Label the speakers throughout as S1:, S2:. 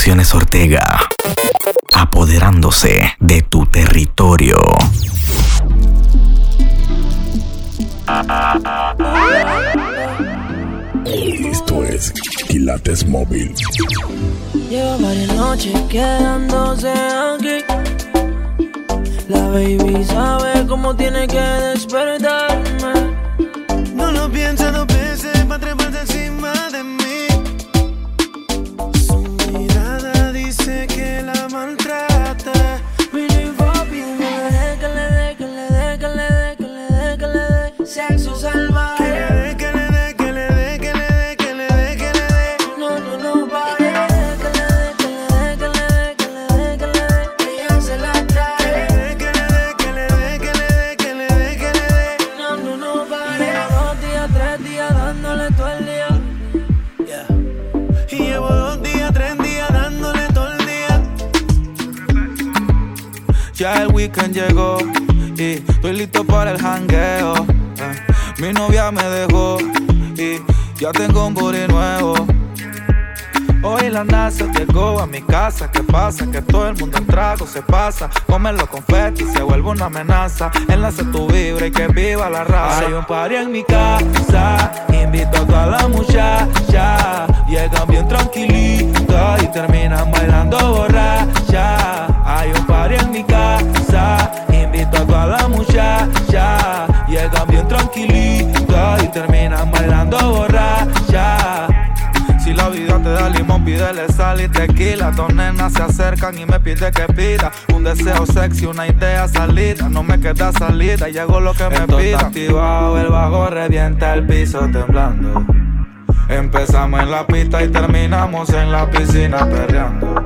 S1: Producciones Ortega, apoderándose de tu territorio.
S2: Esto es Quilates Móvil.
S3: Lleva varias noches quedándose aquí. La baby sabe cómo tiene que despertarme.
S4: No lo piensa dos veces para treparse encima de mí. Su mirada dice que la maltrata.
S3: Really papi, que le dé, que le dé, que le dé, que le dé, que le dé, que le dé sexo salvaje.
S4: Que le dé, que le dé, que le dé, que le dé, que le dé.
S3: No, no, no, papi. Que le dé, que le dé, que le dé, que le dé, que le dé. Ella se la trae.
S4: Que le dé, que le dé, que le dé, que le dé, que le dé.
S3: No, no, no, papi. 2 días, 3 días dándole todo el día.
S4: Y llevo 2 días, 3 días dándole todo el día.
S5: Ya el weekend llegó y estoy listo para el jangueo. Mi novia me dejó y ya tengo un booty nuevo. Hoy la NASA llegó a mi casa. ¿Qué pasa? Que todo el mundo en trago se pasa. Comen los confetis, se vuelve una amenaza. Enlace tu vibra y que viva la raza. Hay un party en mi casa, invito a toda la muchacha. Llegan bien tranquilitas y terminan bailando borracha. Hay un party en mi casa, invito a toda la muchacha. Llegan bien tranquilitas y terminan bailando borracha. Si la vida te da limón, pídele sal y tequila. Dos nenas se acercan y me pide que pida un deseo sexy, una idea salida. No me queda salida y hago lo que me pida. Activado, el bajo revienta el piso temblando. Empezamos en la pista y terminamos en la piscina perreando.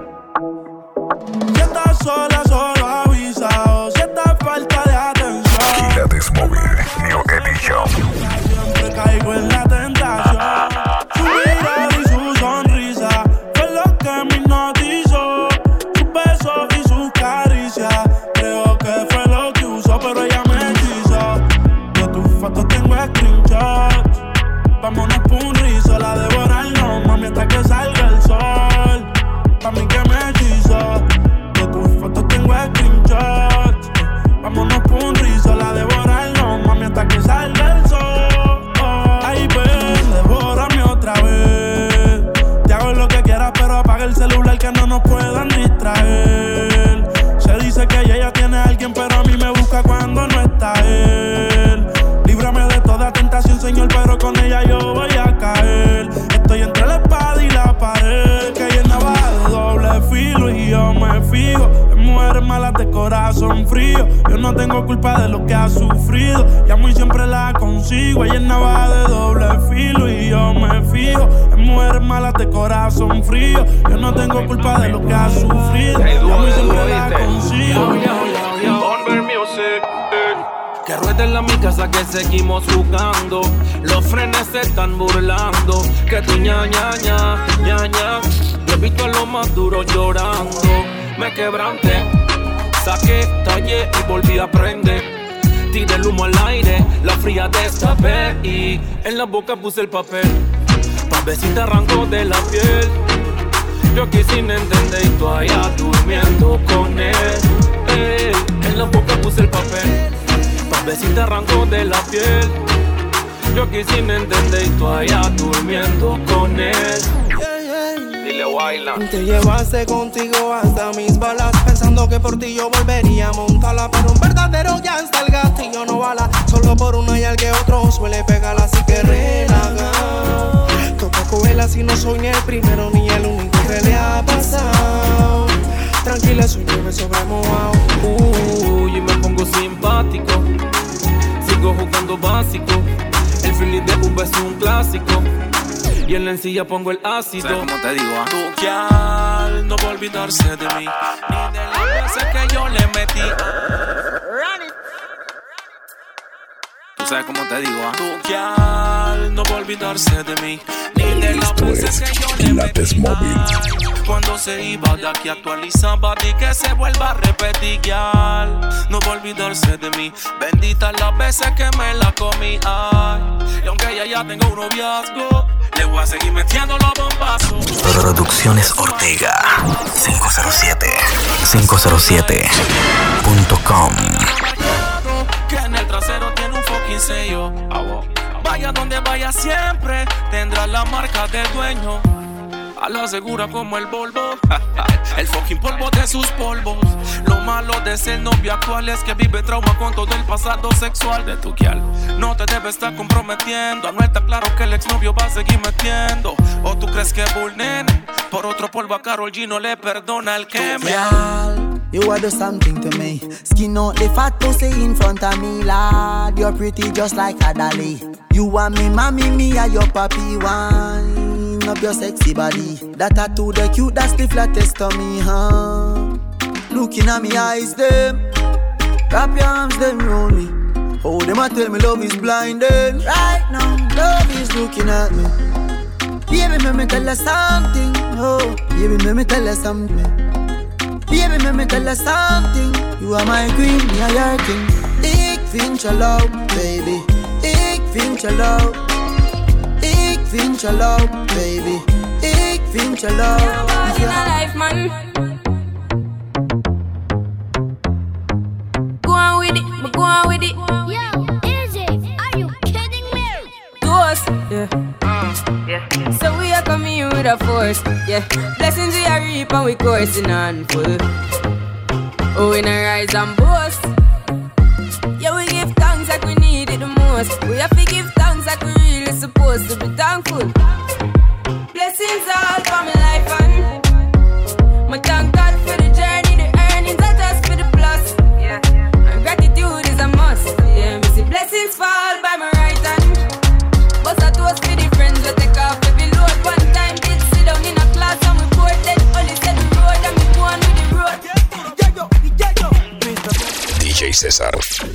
S4: Si estás sola, solo avisa. O si estás falta de atención.
S2: Quilates Móvil, New Edition.
S4: Siempre caigo en la tentación. Su mirada y su sonrisa fue lo que me hipnotizó. Sus besos y sus caricias creo que fue lo que usó, pero ella me hechizó. De tus fotos tengo screenshots. Vámonos por un rizo, la devorarnos, mami, hasta que salga el sol. Pa' mí que me hechizó. De tus fotos tengo screenshots. Vámonos por un rizo, la devorarnos, mami, hasta que salga el sol. Ay, ven, devórame otra vez. Te hago lo que quieras, pero apaga el celular que no nos puedan distraer. Se dice que ella tiene a alguien, pero a mí me busca cuando no está él. Líbrame de toda tentación, Señor, pero con ella yo voy a caer. Estoy entre la espada y la pared, que hay en navaja de doble filo y yo me fijo en mujeres malas de corazón frío. Yo no tengo culpa de lo que ha sufrido, llamo y siempre la consigo. Ella es navaja de doble filo y yo me fijo en mujeres malas de corazón frío. Yo no tengo culpa de lo que ha sufrido, llamo y siempre la consigo.
S6: Que rueden la mi casa que seguimos jugando. Los frenes se están burlando. Que tu ña. Yo he visto a los más duros llorando. Me quebranté, saqué, tallé y volví a aprender. Tiré el humo al aire, la fría destapé y en la boca puse el papel. Pa' ver si te arrancó de la piel. Yo aquí sin entender y tú allá durmiendo con él. En la boca puse el papel. Pa' ver si te arrancó de la piel. Yo aquí sin entender y tú allá durmiendo con él. Dile baila.
S3: Te llevaste contigo hasta mis balas, pensando que por ti yo volvería a montarla. Pero un verdadero ya está el gatillo no bala. Solo por uno y al que otro suele pegarla, así que relaja. Toca cogerla si no soy ni el primero ni el único que le ha pasado. Tranquila, soy nieve sobre mojado.
S6: Y me pongo simpático. Sigo jugando básico. El feeling de Uber es un clásico. Y en la encilla pongo el ácido.
S5: ¿Sabes cómo te digo?
S6: Tu quial no va a olvidarse de mí, ni de las veces que yo le metí.
S5: ¿Tú sabes cómo te digo?
S6: Tu quial no va a olvidarse de mí, ni de las
S2: Esto
S6: veces
S2: es
S6: que yo le
S2: Quilates
S6: metí.
S2: Móvil.
S6: cuando se iba de aquí actualizaba y que se vuelva a repetir, girl. No va a olvidarse de mí, benditas las veces que me la comí, ay. Y aunque ella ya tenga un noviazgo, le voy a seguir metiendo los bombazos.
S1: Producciones Ortega 507.com.
S6: Que en el trasero tiene un fucking sello. Vaya donde vaya siempre tendrá la marca del dueño. A la segura como el Volvo. El fucking polvo de sus polvos. Lo malo de ser novio actual es que vive trauma con todo el pasado sexual de tu guial. No te debes estar comprometiendo. No está claro que el exnovio va a seguir metiendo. O tú crees que Bull nene por otro polvo a Karol G no le perdona el que me.
S3: You are do something to me. Skin out the fat pussy in front of me, lad. You're pretty just like a dolly. You want me, mommy, me are your papi. Wine up your sexy body. That tattoo, the cute, that's the flattest to me, huh? Looking at me eyes, them. Wrap your arms, them round me. Oh, them a tell me love is blinding. Right now, love is looking at me. Baby, let me tell you something. Oh, baby, let me tell you something. Baby, let me tell you something. You are my queen, me are your king. Ik vind je leuk, baby. Ik vind je leuk. Ik vind je leuk, baby. Ik vind je leuk.
S7: In a life, man. Go on with it, but go on with it.
S8: Yo, Izzy, are you kidding me?
S7: Toast, yeah. So we are coming with a force, yeah. Blessings we are reap and we coursing on full. Oh, we not rise and boast. Yeah, we give thanks like we need it the most. We have to give thanks like we really supposed to be thankful. Blessings all for my life and my thank God for the journey, the earnings are just for the plus. Yeah, and gratitude is a must. Yeah, me see blessings fall by my right hand. But I toast for the friends we take off every load. One time did sit down in a class and we bored then only said the road and we go on with the road.
S2: DJ César.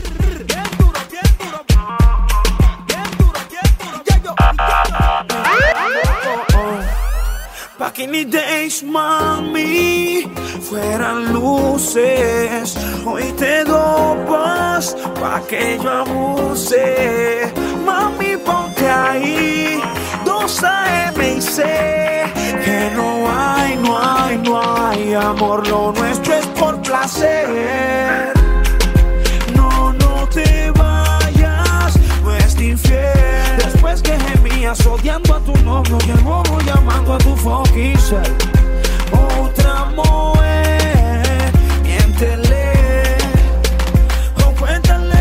S4: Back in the days, mami, fueran luces. Hoy te dopas pa' que yo abuse. Mami, ponte ahí, 2 AM y C. Que no hay amor, lo nuestro es por placer. No te vayas, no es infiel. Después que gemías odiando a tu novio y el bobo llamando a tu fucking self. Otra mujer, miéntele. O cuéntale.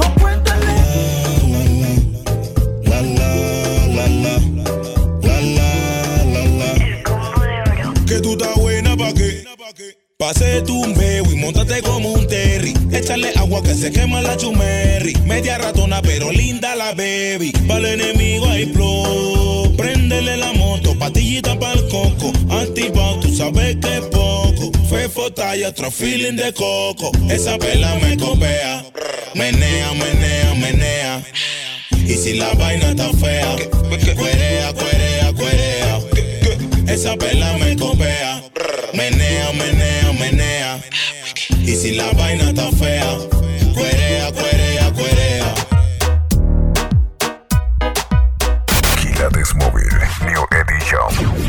S2: La la la la la la la la. Que tú estás buena pa' qué. Pase tu un bebo y montate como un terry. Échale agua que se quema la chumerri. Media ratona pero linda la baby. Para el enemigo hay flow. Préndele la moto, patillita pa'l coco. Activado, tú sabes que es poco. Fefo talla, otro feeling de coco. Esa pela me copea. Menea. Y si la vaina está fea, cuerea. Esa pela me copea. Menea. Y si la vaina está fea, cuerea.
S9: Quilates Móvil, New Edition.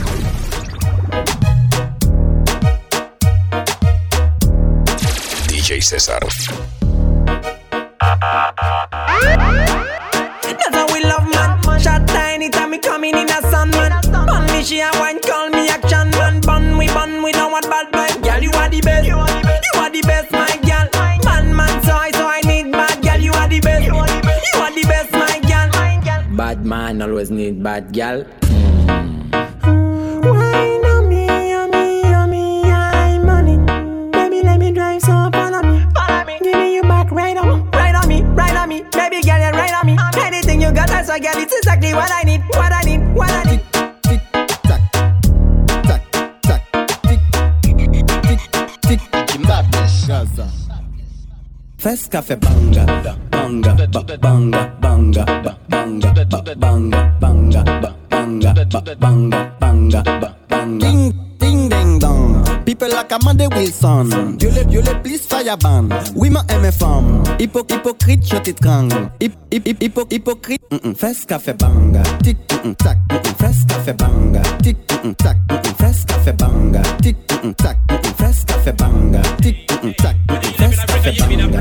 S2: DJ César.
S10: That's how we love, man. Shot tiny time me coming in a sun, man. Bun me, she a wine, call me action, man. Bun we know what bad boy. Girl, you are the best. You are the best, my girl. Man, so I need bad girl. You are the best. You are the best, my girl.
S11: Bad man always need bad girl.
S10: Wine on me, I'm money. Baby, let me drive, so follow me. Give me your back, right on me. Baby girl, you're right on me. Anything you got, that's why, girl, it's exactly what I need.
S11: First cafe banga, banga, banga, banga, banga, banga, banga, banga, banga, banga, banga, banga. Ding ding ding sur la cama de Wilson. Yo le plus fireban. Oui, ma MFM. Hypocrite, je t'étrangle. Hypocrite, fais café banga. Tic, tac, fais café banga. Tic, tac, fais café banga. Tic, tac, fais café banga. Tic, tac, fais café banga.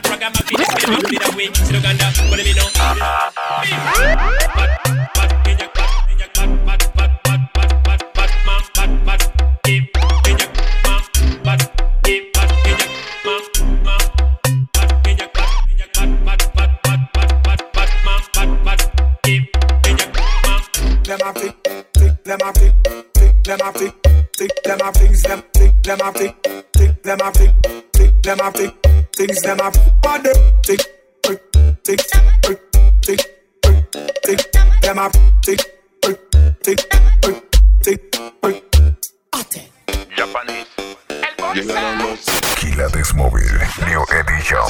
S9: Tequila Desmóvil, New Edition.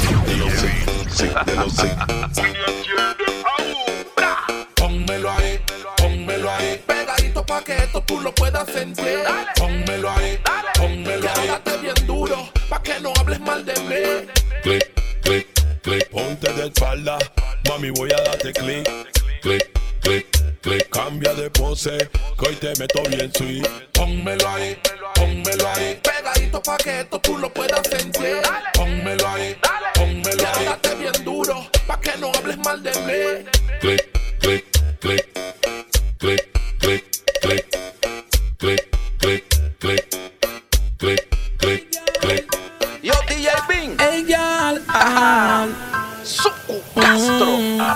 S2: Pónmelo ahí, pegadito pa' que esto tú lo puedas sentir. Pónmelo ahí, date bien duro pa' que no hables mal de mí. Click, click, click, ponte de espalda, mami voy a darte click, click, click, click, cambia de pose, que hoy te meto bien sweet. Pónmelo ahí, pegadito pa' que esto tú lo puedas sentir. Pónmelo ahí, date bien duro pa' que no hables mal de mí. Click, click, click, click, click, click, click, click, click, click, click, click.
S10: Yo, DJ Bing.
S3: Ey, gal,
S10: Suku Castro.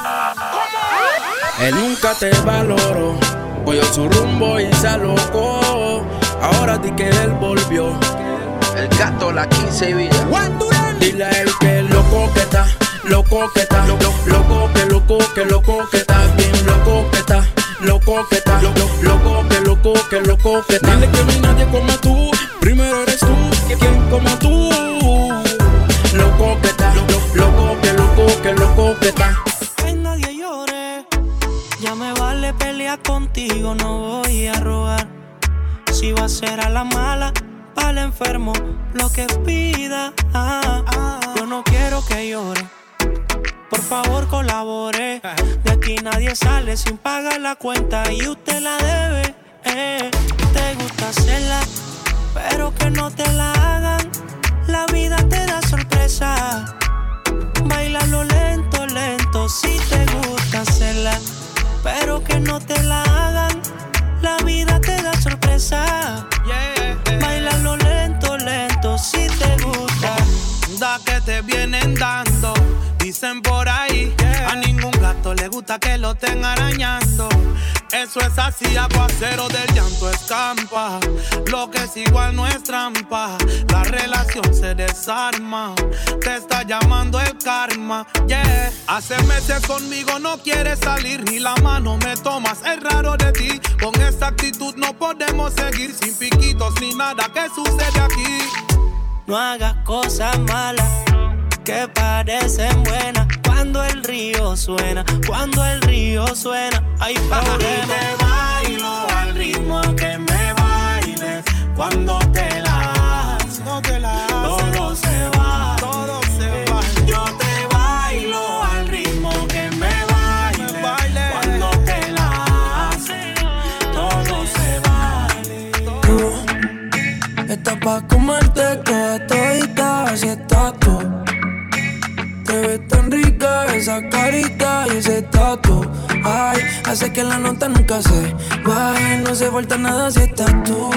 S3: Él nunca te valoró, cogió su rumbo y se alocó. Ahora di que él volvió.
S10: El gato, la 15 Villa.
S3: Dile a él que loco que está, loco que está, loco que está, bien loco que está, loco que está, loco que está. Dile que no hay nadie como tú, primero eres tú, ¿quién como tú? Loco que está, loco que está.
S12: Ay, nadie llore, ya me vale pelear contigo, no voy a rogar. Si va a ser a la mala, para el enfermo, lo que pida. Yo no quiero que llore, por favor colabore. De aquí nadie sale sin pagar la cuenta y usted la debe. Te gusta hacerla, pero que no te la hagan. La vida te da sorpresa. Bailalo lento, lento, si te gusta hacerla, pero que no te la hagan. La vida te da sorpresa. Bailalo lento, lento, si te gusta.
S13: Da que te vienen dando, dicen por ahí. A ningún gato le gusta que lo estén arañando. Eso es así, aguacero del llanto escampa. Lo que es igual no es trampa. La relación se desarma. Te está llamando el karma, yeah. Hace meses conmigo no quieres salir, ni la mano me tomas, es raro de ti. Con esta actitud no podemos seguir, sin piquitos ni nada que sucede aquí.
S12: No hagas cosas malas que parecen buenas. Cuando el río suena, hay problema.
S13: Te bailo al ritmo que me bailes. Cuando te la haces, todo se va. Yo te bailo al ritmo que me bailes. Cuando te la haces, todo se vale.
S12: Tú estás pa' comerte toda todita, así estás tú. Te ves tan rica esa carita y ese tatu. Ay, hace que la nota nunca se baje. No se falta nada si estás tú.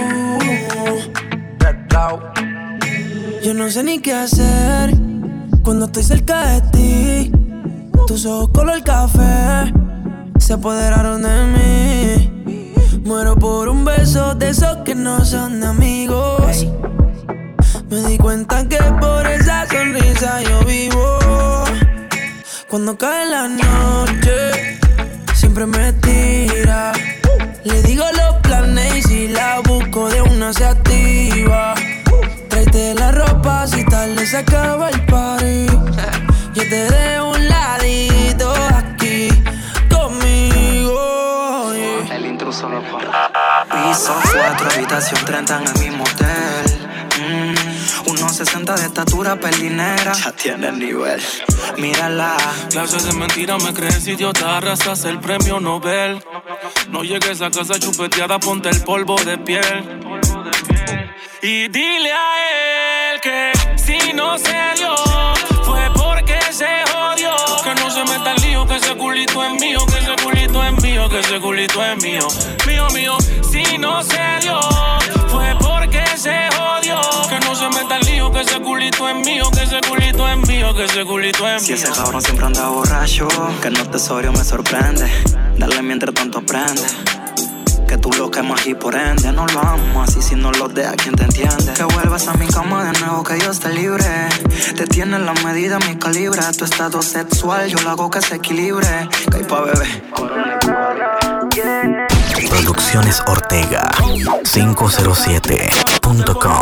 S12: Yo no sé ni qué hacer cuando estoy cerca de ti. Tus ojos color café se apoderaron de mí. Muero por un beso de esos que no son amigos. Me di cuenta que por esa sonrisa yo vivo. Cuando cae la noche, siempre me tira. Le digo los planes y si la busco de una se activa. Tráete la ropa si tarde se acaba el party. Yo te dejo un ladito aquí conmigo, yeah.
S14: El intruso lo pone. Piso 4, habitación 30 en el mismo hotel.
S12: 1.60 de estatura, pelinera. Ya tiene nivel, mírala.
S6: Clases de mentira me crees idiota, arrasas el premio Nobel. No llegues a casa chupeteada, ponte el polvo de piel. Y dile a él que si no se dio, fue porque se jodió. Que no se meta el lío, que ese culito es mío, que ese culito es mío, que ese culito es mío. Mío, mío, si no se dio, fue porque se jodió. Que no se meta el lío, que ese culito es mío, que ese culito es mío, que ese culito es mío.
S12: Si ese cabrón siempre anda borracho, que no tesorio me sorprende. Dale mientras tanto aprende. Que tú lo quemas y por ende no lo amas. Y si no lo dejas, ¿quién te entiende? Que vuelvas a mi cama de nuevo, que yo esté libre. Te tiene la medida, mi calibre. Tu estado sexual, yo lo hago que se equilibre. Que hay pa' bebé.
S1: Producciones Ortega 507.com.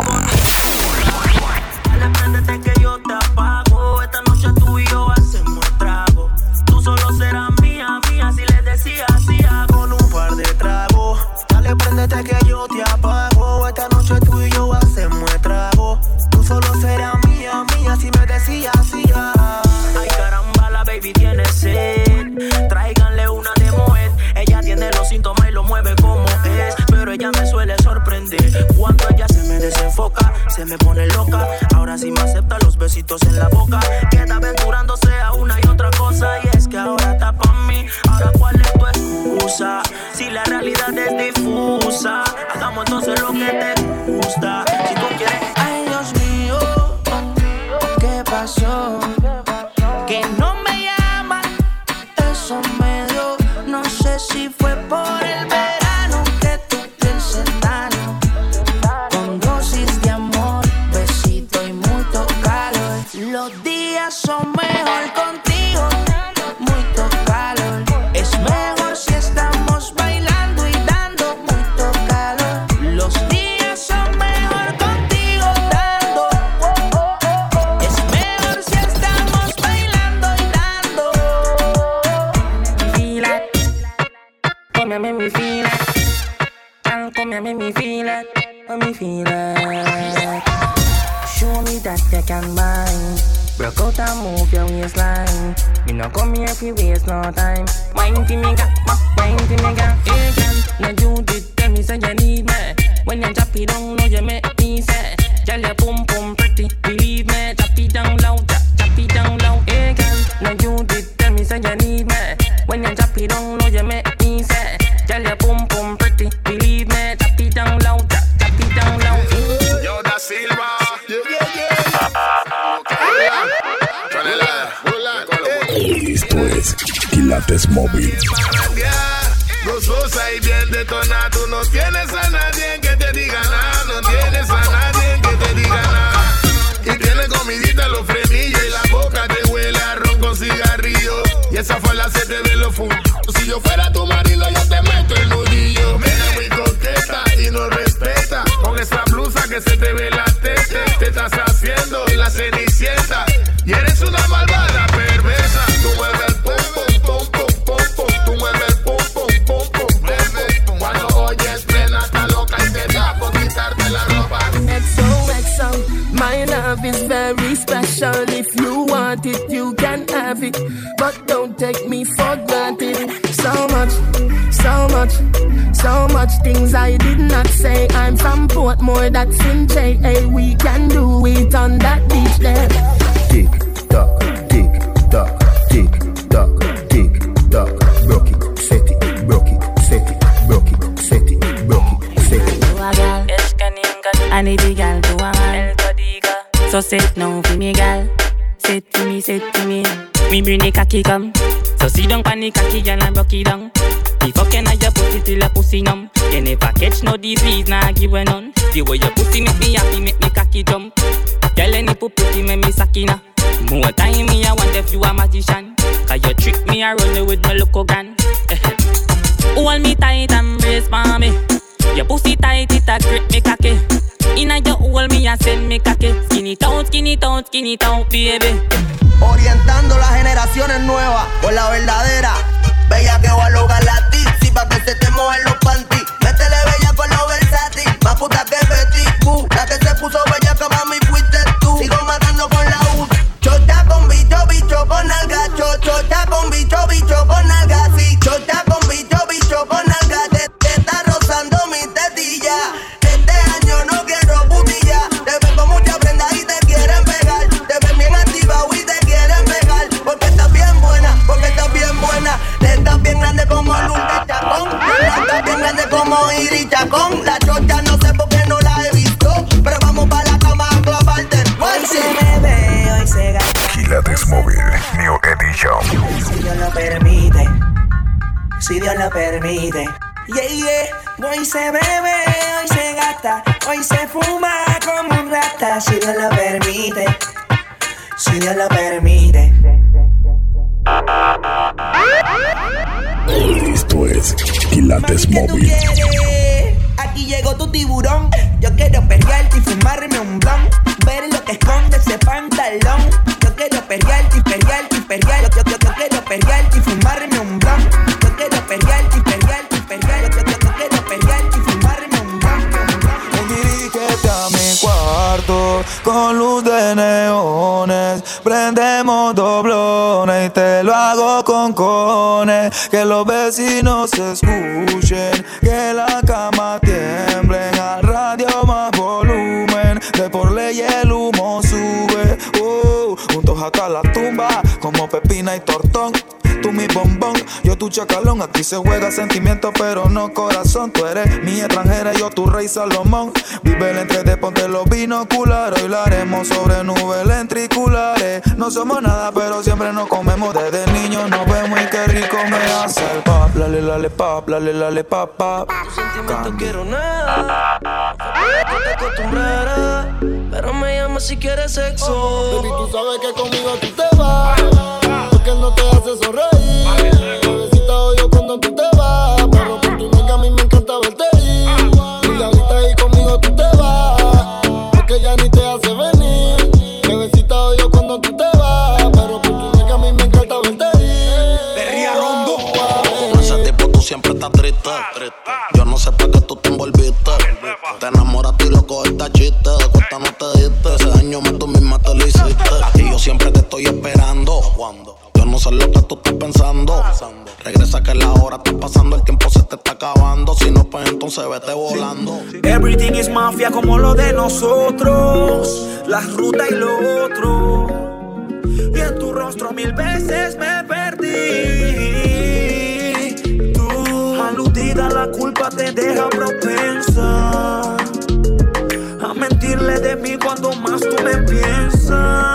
S10: Préndete que yo te apago. Esta noche tú y yo hacemos trago. Tú solo serás mía, mía. Si le decía así, con un par de tragos. Dale, préndete que yo te apago. Esta noche tú y yo hacemos trago. Tú solo serás mía, mía. Si me decías así. Ay, caramba, la baby tiene sed. Tráiganle una de Moet. Ella tiene los síntomas y lo mueve como es. Pero ella me suele sorprender. Cuando ella se me desenfoca, se me pone loca. Ahora sí me acepta los besitos en la boca. Queda aventurándose a una y otra cosa. Y es que ahora está pa' mí. Ahora cuál es tu excusa. Si la realidad es difusa, hagamos entonces lo que te gusta. Si tú quieres.
S3: Ay, Dios mío, ¿qué pasó? Que no me llaman, eso me dio. No sé si fue por el verano que tú piensas daño. Con dosis de amor, besito y mucho calor. Los días son mejor contigo, mucho calor. Es mejor si estamos bailando y dando mucho calor. Los días son mejor contigo dando. Es mejor si estamos bailando y dando. Feel it, come and make me feel it. Come and make me feel it, let me feel it. Show me that you can mind. Broke out and move your waistline. Me no come here if you waste no time. Wine to me, wine to me, hey girl, now you did tell me say you need me. When you drop it down, know you make me say, girl your pum pum pretty, believe me. Drop it down low, drop it down low, hey girl, now you did tell me say you need me. When you drop it down, know you make me say, girl your pum pum pretty, believe me. Drop it down low, drop it down low.
S2: Yo, Da Silva.
S9: Esto es Quilates Móvil.
S2: Gozosa y bien detonada. Tú no tienes a nadie que te diga nada. No tienes a nadie que te diga nada. Y tienes comidita en los frenillos. Y la boca te huele a ron con cigarrillo. Y esa fue la sede de los fundos. Si yo fuera tu marido, yo te meto el nudillo. Mira muy coqueta y no respeta. Con esa blusa que se te ve la teta. Te estás haciendo la cenicienta. Y eres una malvada perversa. Tú mueves el pum pum pum pum pum pum. Tú mueves el pum pum pum pum bebé. Cuando oyes plena está loca y te da por quitarte la ropa.
S3: XOXO, my love is very special. If you want it, you can have it. But don't take me for granted. So much, so much, so much things I did not say. I'm from Portmore, that's in J.A. We can do it on that beach there.
S11: Tick tock, tick tock, tick tock, tick tock. Broke it, set it, broke it, set it, broke it, set it, broke it, set it.
S3: I need a girl to a man. So sit now for me, girl. Sit to me, sit to me. Me bring the cocky come. So sit down pan the cocky, girl, and broke it down. The fucking I your pussy till your pussy numb. You never catch no disease, nah give a none. The way your pussy make me happy, make me cocky jump. Girl, any pussy make me sakina. More time me, I wonder if you a magician. Cause you trick me, I run with my local gun. Hold me tight and brace for me. Your pussy tight, it a grip me cocky. Inna your hole me a send me cocky. Skin it out, skin it out, skin it out, baby.
S14: Orientando las generaciones nuevas por la verdadera. Bella que va a lograr la tipsy pa' que se te mojen los panties. Métele bella con lo versátil, más puta que Betty Boo. La que se puso bella que mami fuiste
S10: Dios lo permite. Yeah, yeah. Hoy se bebe, hoy se gasta, hoy se fuma como un rata. Si Dios lo permite, si Dios lo permite.
S9: Esto es Quilates Móvil.
S10: Aquí llegó tu tiburón. Yo quiero perrearte y fumarme un blon. Ver lo que esconde ese pantalón. Yo quiero perrearte y perrearte y perrear. Yo quiero perrearte y fumarme un blon. Yo quiero perrearte y perrearte y perrear. Yo quiero perrearte y fumarme un blon.
S5: Dirígete a mi cuarto con luz de neones. Prendemos doblones y te lo hago con cones. Que los vecinos se escuchen, que la cama tiemble. Al radio más volumen, de por ley el humo sube. Juntos hasta la tumba, como Pepina y Tortón. Tú mi bombón, yo tu chacalón. Aquí se juega sentimiento pero no corazón. Tú eres mi extranjera, yo tu rey Salomón. Vive el entre de ponte los binoculares. Hoy lo haremos sobre nubes lentriculares. No somos nada pero siempre nos comemos. Desde niños nos vemos y qué rico me hace el pap. Lale, lale, pap, lale, lale, pap, pap.
S15: Tu sentimiento quiero nada. Que te acostumbrara, pero me llamas si quieres sexo.
S16: Baby, tú sabes que conmigo tú te vas, porque él no te hace sonreír. Bebecita odio cuando tú te vas, pero por tu nega a mí me encanta verte ir. Y ahorita ahí conmigo tú te vas, porque ya ni te hace venir. Bebecita odio cuando tú te vas, pero por tu nega a mí me encanta verte ir.
S17: Perría Rondo. Con ese tipo tú siempre estás triste. Yo no sé para qué tú te envolviste. Te enamoraste y lo cogiste chiste. De cuenta no te diste. Ese daño tú misma te lo hiciste. A ti yo siempre te estoy esperando. Yo no sé lo que tú estás pensando. Regresa que la hora está pasando. El tiempo se te está acabando. Si no, pues entonces vete volando.
S18: Everything is mafia como lo de nosotros. La ruta y lo otro. Y en tu rostro 1000 veces me perdí. Tú, aludida, la culpa te deja propensa a mentirle de mí cuando más tú me piensas.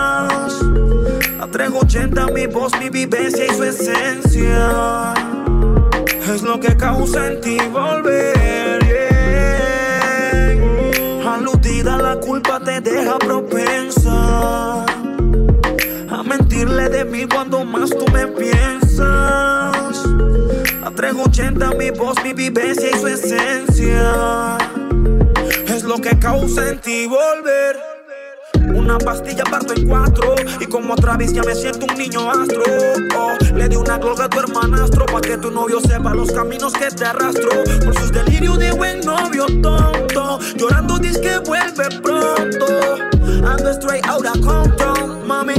S18: A 380 mi voz, mi vivencia y su esencia es lo que causa en ti volver, yeah. Aludida, la culpa te deja propensa a mentirle de mí cuando más tú me piensas. A 380 mi voz, mi vivencia y su esencia es lo que causa en ti volver. Una pastilla parto en 4 y como otra vez ya me siento un niño astro. Le di una gloga a tu hermanastro pa' que tu novio sepa los caminos que te arrastro. Por sus delirios de buen novio tonto, llorando dice que vuelve pronto. Ando straight out of Compton, mami.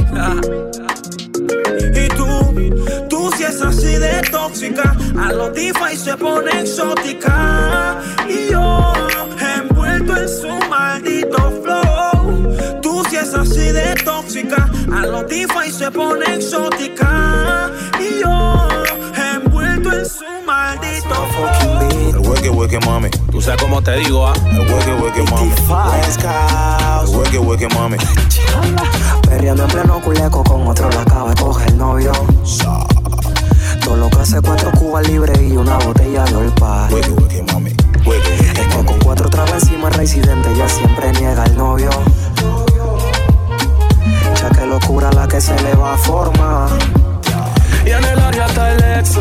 S18: Y tú si es así de tóxica, a los DeFi se pone exótica. Y yo envuelto en su maldito flow. Tú si es así de tóxica, a los DeFi se pone exótica. Y yo envuelto en su maldito flow.
S19: El hueque, mami.
S6: Tú sabes cómo te digo,
S19: El hueque, mami. El hueque, mami.
S20: Perreando en pleno culeco con otro la acaba de coger el novio. Todo lo que hace 4 cubas libres y una botella de Old Party.
S19: Hueque, mami.
S20: Es que con 4 trabas encima el residente ya siempre niega el novio. Ya que locura la que se le va a formar.
S18: Y en el área está el ex.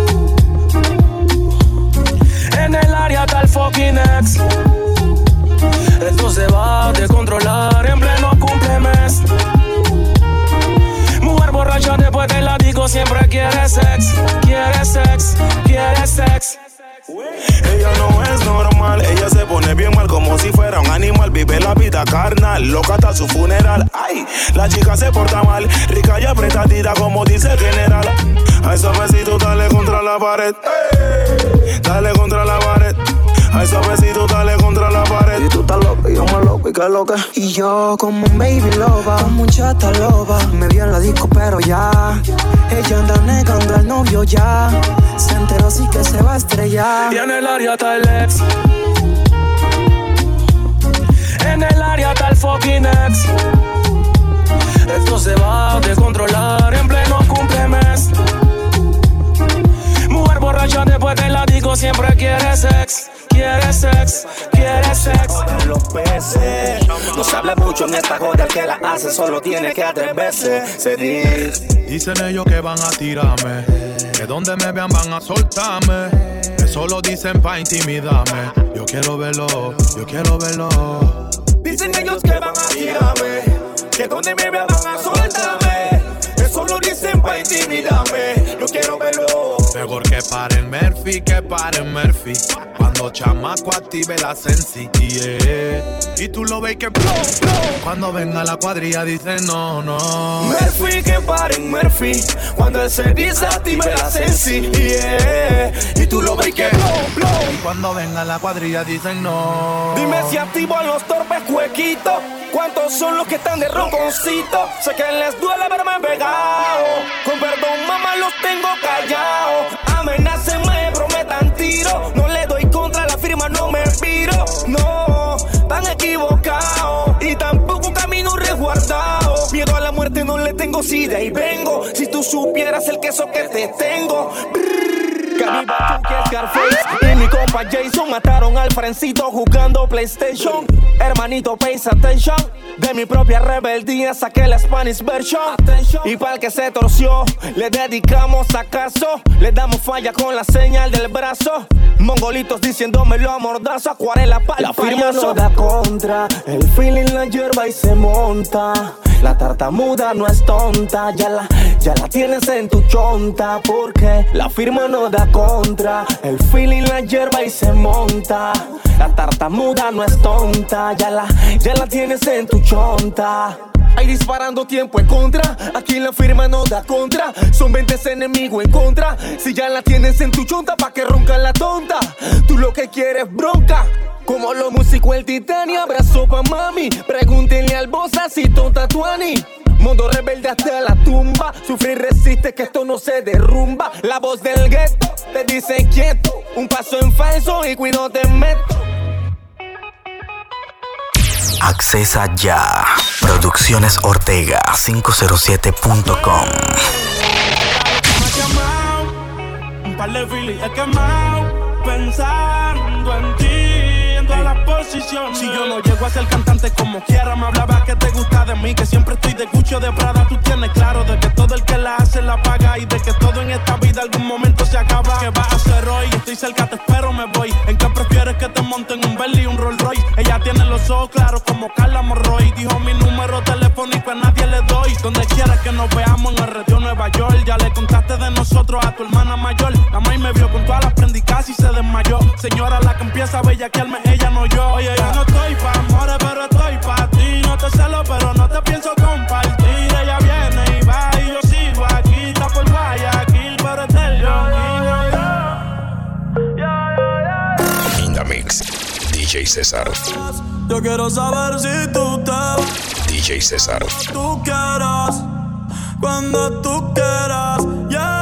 S18: En el área está el fucking ex. Esto se va a descontrolar en pleno cumplemes. Mujer borracha después de la disco siempre quiere sex. Quiere sex, quiere sex.
S19: Ella no es normal, ella se pone bien mal como si fuera un animal. Vive la vida carnal, loca hasta su funeral. Ay, la chica se porta mal, rica y apretadita como dice el general. A esos besitos dale contra la pared, dale contra la pared. A esos besitos dale contra la pared.
S20: Y tú estás loca y yo más loco y qué loca. Y yo como un baby loba, como un chata loba. Me vio en la disco pero ya ella anda negando al novio ya. Se enteró sí que se va a estrellar.
S18: Y en el área está el ex. En el área está el fucking ex. Esto se va a descontrolar en pleno cumplemes. Mujer borracha después
S3: veces. No se habla mucho en esta joda, el que la hace solo tiene que atreverse. Se dice.
S13: Dicen ellos que van a tirarme, que donde me vean van a soltarme. Eso lo dicen pa' intimidarme. Yo quiero verlo, yo quiero verlo.
S3: Dicen ellos que van a tirarme, que donde me vean van a soltarme. Eso lo dicen pa' intimidarme. Yo quiero verlo.
S13: Mejor que paren Murphy, que paren Murphy. Cuando chamaco active la sensi, yeah. Y tú lo ves que blow, blow. Cuando venga la cuadrilla dice no, no.
S3: Murphy, que paren Murphy. Cuando él se dice active la sensi, yeah. Y tú lo ves que blow, blow.
S13: Y cuando venga la cuadrilla dicen no.
S3: Dime si activo a los torpes huequitos. ¿Cuántos son los que están de ronconcito? Sé que les duele verme pegado. Con perdón, mamá, los tengo callados. Amenácenme, prometan tiro. No le doy contra la firma, no me piro. No, tan equivocado. Y tampoco camino resguardado. Miedo a la muerte no le tengo, si de ahí vengo. Si tú supieras el queso que te tengo. Cami Bachuque, Scarface y mi compa Jason mataron al Frencito jugando PlayStation. Hermanito, pay attention. De mi propia rebeldía saqué la Spanish version. Y pa'l que se torció, le dedicamos acaso. Le damos falla con la señal del brazo. Mongolitos diciéndomelo a mordazo. Acuarela pa'l la firma no da contra. El feeling la hierba y se monta. La tartamuda no es tonta, ya la tienes en tu chonta. Porque la firma no da contra. El feeling la hierba y se monta. La tartamuda no es tonta, ya la tienes en tu chonta. Ahí disparando tiempo en contra. Aquí la firma no da contra. Son 20 enemigos en contra. Si ya la tienes en tu chonta, pa' que ronca la tonta. Tú lo que quieres bronca. Como los músicos el titanio, abrazo pa' mami. Pregúntenle al bossa si tonta tuani. Mundo rebelde hasta la tumba. Sufrir resiste que esto no se derrumba. La voz del gueto te dice quieto. Un paso en falso y cuido te meto.
S1: Accesa ya. Producciones Ortega 507.com.
S4: Un par de filis he quemado pensando en ti, en todas las posiciones. Si yo no llego a ser cantante como quiera, me hablaba que te gusta de mí, que siempre estoy de Gucci o de Prada. Tú tienes claro de que todo el que la hace la paga y de que todo en esta vida algún momento se acaba. ¿Qué vas a hacer hoy? Estoy cerca, te espero, me voy. ¿En qué prefieres que te monten un Bentley y un Rolls Royce? Ella tiene los ojos claros como Carla Morroy. Dijo mi número telefónico a nadie le doy. Donde quieras que nos veamos en el radio Nueva York. Ya le contaste de nosotros a tu hermana mayor. La maíz me vio con todas las prendicas y se desmayó. Señora, la que empieza a bellaquearme, ella no yo. Oye, yo no estoy pa' amores, pero estoy pa' ti. No te celo, pero no te pienso compartir. Ella viene y va y yo sigo aquí. Está por Guayaquil, pero es del
S9: In the mix, DJ César.
S18: Yo quiero saber si tú te
S9: DJ César.
S18: Tú quieras, cuando tú quieras, yeah.